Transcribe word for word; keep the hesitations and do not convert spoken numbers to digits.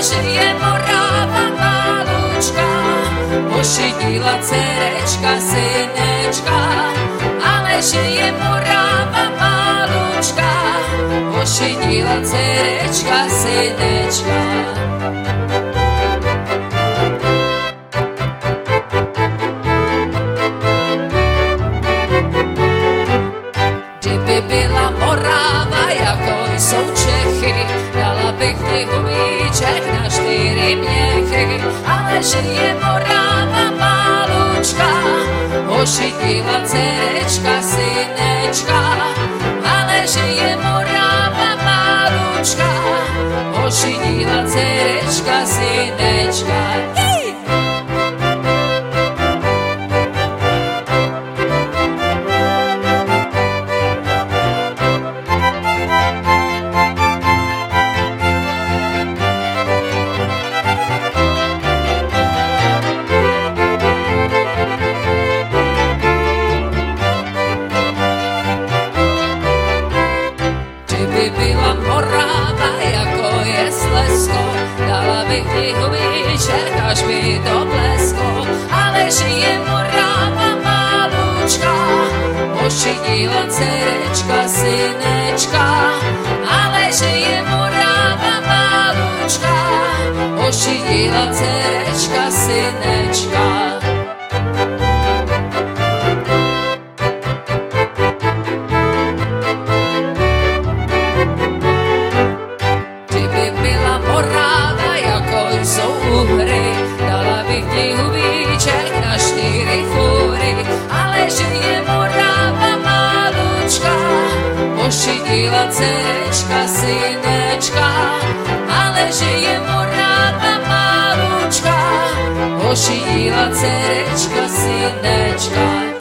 žije Morava malučka, ošidila cerečka, synečka, ale žije Morava malučka, ošidila cerečka, synečka. Kdyby byla Morava, jako jsou Čechy, dala bych ti hulíček na čtyři měchy, ale žije Morava malučka, ošidila cerečka, synečka, ale žije Morava malučka, ošidila cerečka, synečka. Kdyby byla Morava, jako je Slezsko, dala bych ti hulíček, až by to blesko, ale žije Morava malučka, ošidila cerečka, synečka, ale žije Morava malučka, ošidila cerečka, synečka. Morava, jako jsou Uhry, dala bych ti hubíček na čtyři fůry, ale žije Morava malučka, ošidila cerečka, synečka, ale žije Morava malučka, ošidila cerečka, synečka.